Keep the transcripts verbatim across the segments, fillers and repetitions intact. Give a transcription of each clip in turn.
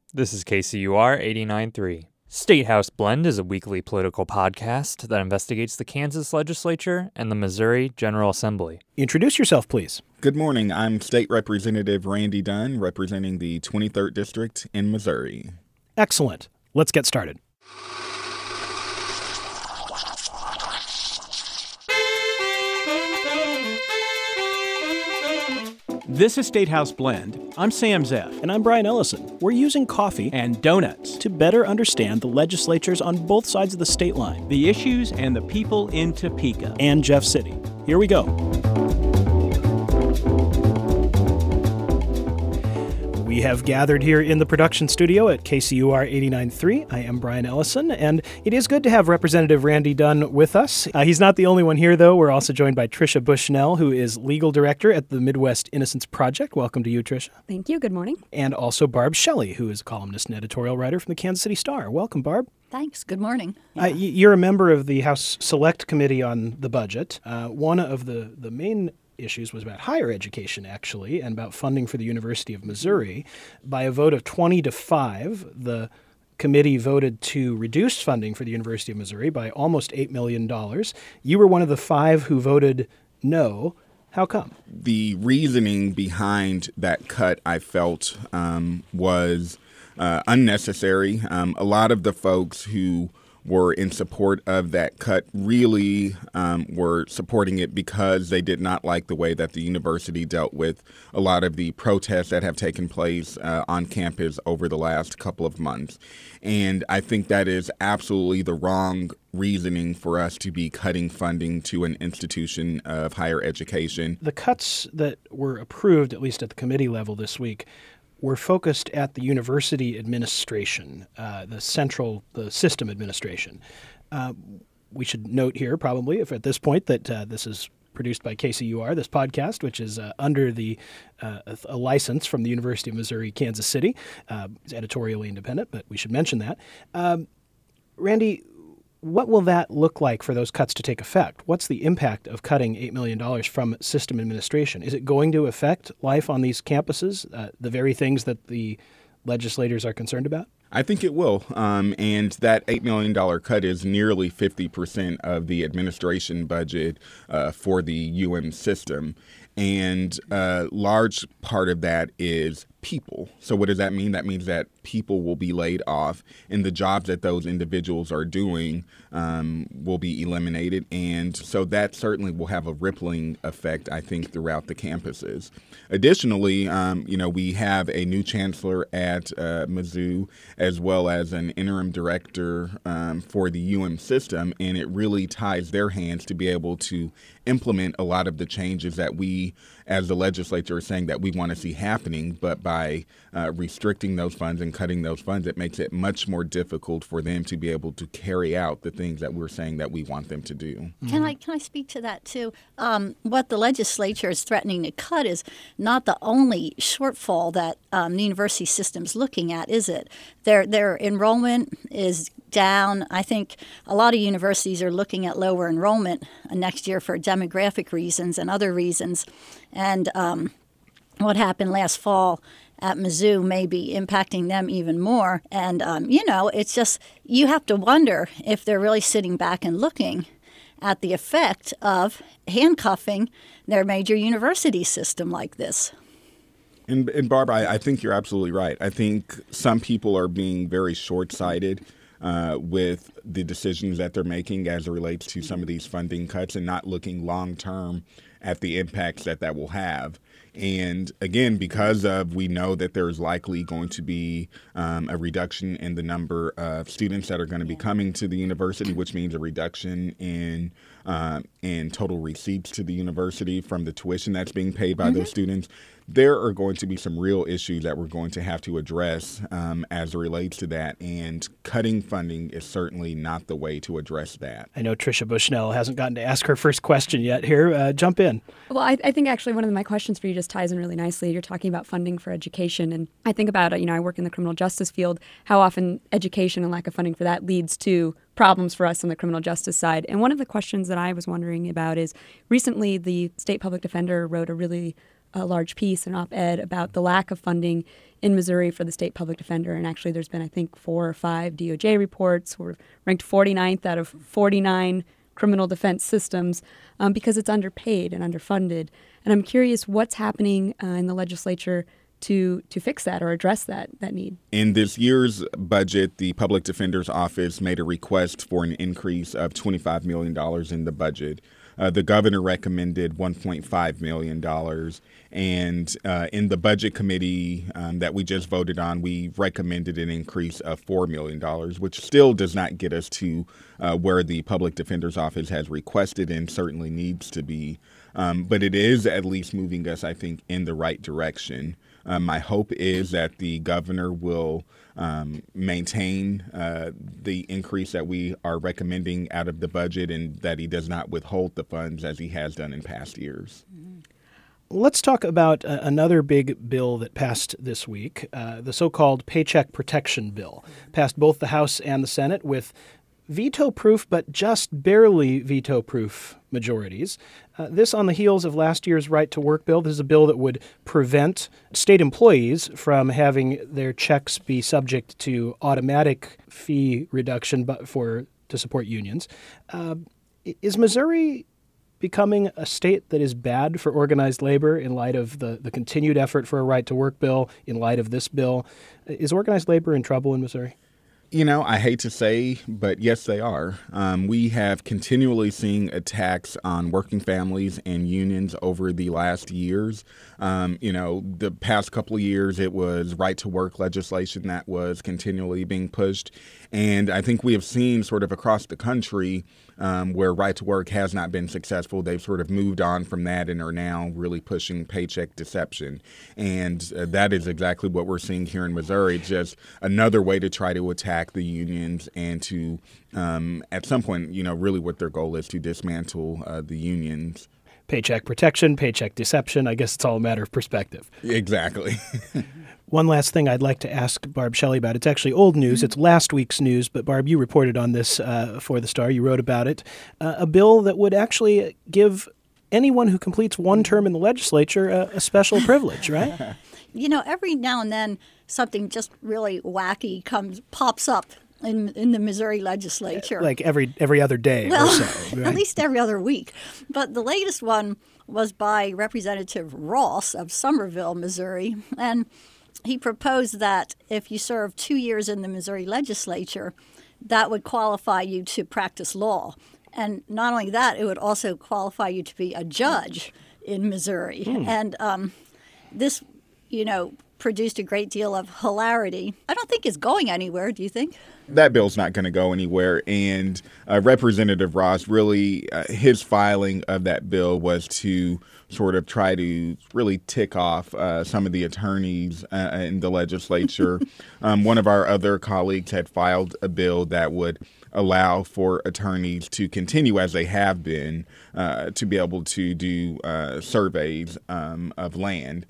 This is K C U R eighty-nine point three. State House Blend is a weekly political podcast that investigates the Kansas legislature and the Missouri General Assembly. Introduce yourself, please. Good morning. I'm State Representative Randy Dunn, representing the twenty-third District in Missouri. Excellent. Let's get started. This is State House Blend. I'm Sam Zeff. And I'm Brian Ellison. We're using coffee And donuts. to better understand the legislatures on both sides of the state line. The issues and the people in Topeka. And Jeff City. Here we go. We have gathered here in the production studio at K C U R eighty-nine point three. I am Brian Ellison, and it is good to have Representative Randy Dunn with us. Uh, he's not the only one here, though. We're also joined by Tricia Bushnell, who is legal director at the Midwest Innocence Project. Welcome to you, Tricia. Thank you. Good morning. And also Barb Shelley, who is a columnist and editorial writer from the Kansas City Star. Welcome, Barb. Thanks. Good morning. Uh, y- you're a member of the House Select Committee on the Budget. Uh, one of the, the main issues was about higher education, actually, and about funding for the University of Missouri. By a vote of twenty to five, the committee voted to reduce funding for the University of Missouri by almost eight million dollars. You were one of the five who voted no. How come? The reasoning behind that cut, I felt, um, was uh, unnecessary. Um, a lot of the folks who were in support of that cut really um, were supporting it because they did not like the way that the university dealt with a lot of the protests that have taken place uh, on campus over the last couple of months. And I think that is absolutely the wrong reasoning for us to be cutting funding to an institution of higher education. The cuts that were approved, at least at the committee level this week, were focused at the university administration, uh, the central, the system administration. Uh, we should note here, probably, if at this point, that uh, this is produced by K C U R, this podcast, which is uh, under the uh, a license from the University of Missouri, Kansas City. Uh, it's editorially independent, but we should mention that. Um, Randy, what will that look like for those cuts to take effect? What's the impact of cutting eight million dollars from system administration? Is it going to affect life on these campuses, uh, the very things that the legislators are concerned about? I think it will. Um, and that eight million dollars cut is nearly fifty percent of the administration budget uh, for the U M system. And a large part of that is people. So what does that mean? That means that people will be laid off and the jobs that those individuals are doing um, will be eliminated. And so that certainly will have a rippling effect, I think, throughout the campuses. Additionally, um, you know, we have a new chancellor at uh, Mizzou as well as an interim director um, for the U M system, and it really ties their hands to be able to implement a lot of the changes that we as the legislature are saying that we want to see happening, but by uh, restricting those funds and cutting those funds, it makes it much more difficult for them to be able to carry out the things that we're saying that we want them to do. Can I can I speak to that too? Um, what the legislature is threatening to cut is not the only shortfall that um, the university system's looking at, is it? Their their enrollment is down. I think a lot of universities are looking at lower enrollment next year for demographic reasons and other reasons. And um, what happened last fall at Mizzou may be impacting them even more. And, um, you know, it's just you have to wonder if they're really sitting back and looking at the effect of handcuffing their major university system like this. And, and Barbara, I, I think you're absolutely right. I think some people are being very short-sighted uh, with the decisions that they're making as it relates to some of these funding cuts and not looking long-term at the impacts that that will have. And again, because of we know that there's likely going to be um, a reduction in the number of students that are going to be coming to the university, which means a reduction in uh, in total receipts to the university from the tuition that's being paid by mm-hmm. those students. There are going to be some real issues that we're going to have to address um, as it relates to that, and cutting funding is certainly not the way to address that. I know Tricia Bushnell hasn't gotten to ask her first question yet here. Uh, jump in. Well, I, I think actually one of my questions for you just ties in really nicely. You're talking about funding for education, and I think about, you know, I work in the criminal justice field, how often education and lack of funding for that leads to problems for us on the criminal justice side. And one of the questions that I was wondering about is recently the state public defender wrote a really a large piece, an op-ed about the lack of funding in Missouri for the state public defender. And actually there's been, I think, four or five D O J reports. We're ranked forty-ninth out of forty-nine criminal defense systems um, because it's underpaid and underfunded. And I'm curious what's happening uh, in the legislature to to fix that or address that that need. In this year's budget, the Public Defender's Office made a request for an increase of twenty-five million dollars in the budget. Uh, the governor recommended one point five million dollars, and uh, in the budget committee um, that we just voted on, we recommended an increase of four million dollars, which still does not get us to uh, where the Public Defender's Office has requested and certainly needs to be. Um, but it is at least moving us, I think, in the right direction. Um, my hope is that the governor will um, maintain uh, the increase that we are recommending out of the budget and that he does not withhold the funds as he has done in past years. Let's talk about uh, another big bill that passed this week, uh, the so-called Paycheck Protection Bill. Passed both the House and the Senate with veto-proof, but just barely veto-proof majorities. Uh, this on the heels of last year's right-to-work bill. This is a bill that would prevent state employees from having their checks be subject to automatic fee reduction but for to support unions. Uh, is Missouri becoming a state that is bad for organized labor in light of the, the continued effort for a right-to-work bill, in light of this bill? Is organized labor in trouble in Missouri? You know, I hate to say, but yes, they are. Um, we have continually seen attacks on working families and unions over the last years. Um, you know, the past couple of years, it was right-to-work legislation that was continually being pushed. And I think we have seen sort of across the country um, where right-to-work has not been successful, they've sort of moved on from that and are now really pushing paycheck deception. And uh, that is exactly what we're seeing here in Missouri, just another way to try to attack the unions and to, um, at some point, you know, really what their goal is to dismantle uh, the unions. Paycheck protection, paycheck deception. I guess it's all a matter of perspective. Exactly. One last thing I'd like to ask Barb Shelley about. It's actually old news. It's last week's news, but Barb, you reported on this uh, for the Star. You wrote about it. Uh, a bill that would actually give anyone who completes one term in the legislature a, a special privilege, right? You know, every now and then something just really wacky comes pops up in in the Missouri legislature. Like every every other day well, or so, right? At least every other week. But the latest one was by Representative Ross of Somerville, Missouri, and he proposed that if you serve two years in the Missouri legislature, that would qualify you to practice law. And not only that, it would also qualify you to be a judge in Missouri. Hmm. And um, this, you know, produced a great deal of hilarity. I don't think it's going anywhere, do you think? That bill's not going to go anywhere. And uh, Representative Ross, really, uh, his filing of that bill was to sort of try to really tick off uh, some of the attorneys uh, in the legislature. um, one of our other colleagues had filed a bill that would allow for attorneys to continue as they have been uh, to be able to do uh, surveys um, of land.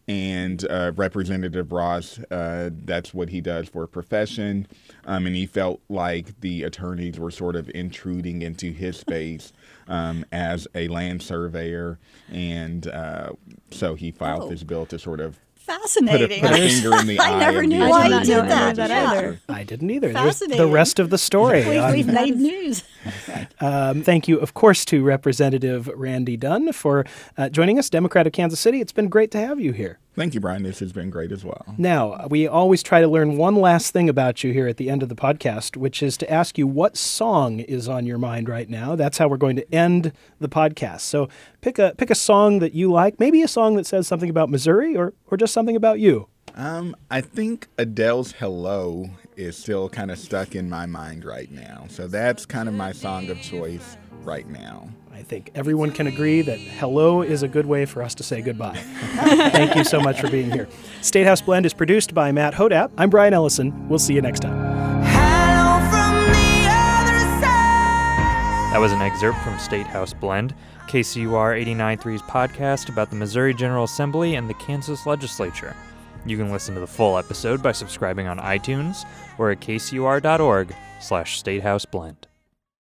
And uh, Representative Ross, uh, that's what he does for a profession. Um, and he felt like the attorneys were sort of intruding into his space um, as a land surveyor. And uh, so he filed oh. this bill to sort of Fascinating. Put a, put a finger in the I eye never of knew the why attorney you did general. that, that either. yeah. I didn't either. There's Fascinating. the rest of the story. We've, on- we've made news. Um, thank you, of course, to Representative Randy Dunn for uh, joining us, Democrat of Kansas City. It's been great to have you here. Thank you, Brian. This has been great as well. Now, we always try to learn one last thing about you here at the end of the podcast, which is to ask you what song is on your mind right now. That's how we're going to end the podcast. So pick a pick a song that you like, maybe a song that says something about Missouri or, or just something about you. Um, I think Adele's Hello is still kind of stuck in my mind right now. So that's kind of my song of choice right now. I think everyone can agree that hello is a good way for us to say goodbye. Thank you so much for being here. State House Blend is produced by Matt Hodap. I'm Brian Ellison. We'll see you next time. That was an excerpt from State House Blend, K C U R eighty-nine point three's podcast about the Missouri General Assembly and the Kansas Legislature. You can listen to the full episode by subscribing on iTunes or at kcur.org slash statehouse blend.